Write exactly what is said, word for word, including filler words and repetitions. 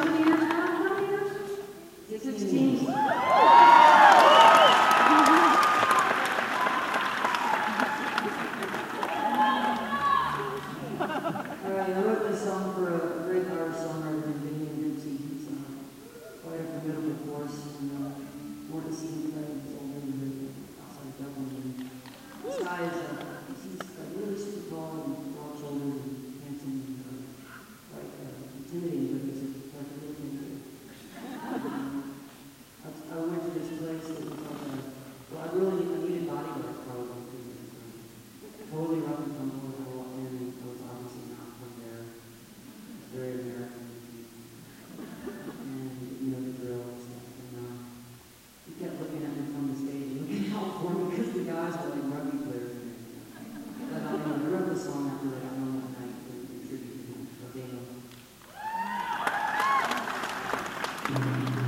How many years now? How many years? Sixteen. Alright, I wrote this song for a great Irish songwriter named Damien Dempsey. He's uh, quite a formidable force, and uh, wanted to see him play his old neighborhood outside of Dublin. And this guy is uh, he's uh, really super tall and broad-shouldered and handsome and uh, like uh, intimidating, but he's a, like a really good kid. Um, I, I went to this place that was like a, well, I really I needed bodyguards probably because it was uh, totally rough and tumble, and I walked in and I was obviously not from there. It's very American, and you know the drill and stuff. And uh, he kept looking at me from the stage, looking out for me because the guys were like rugby players. And, uh, but I, uh, I wrote this song after that one that night to contribute to him. So, Daniel.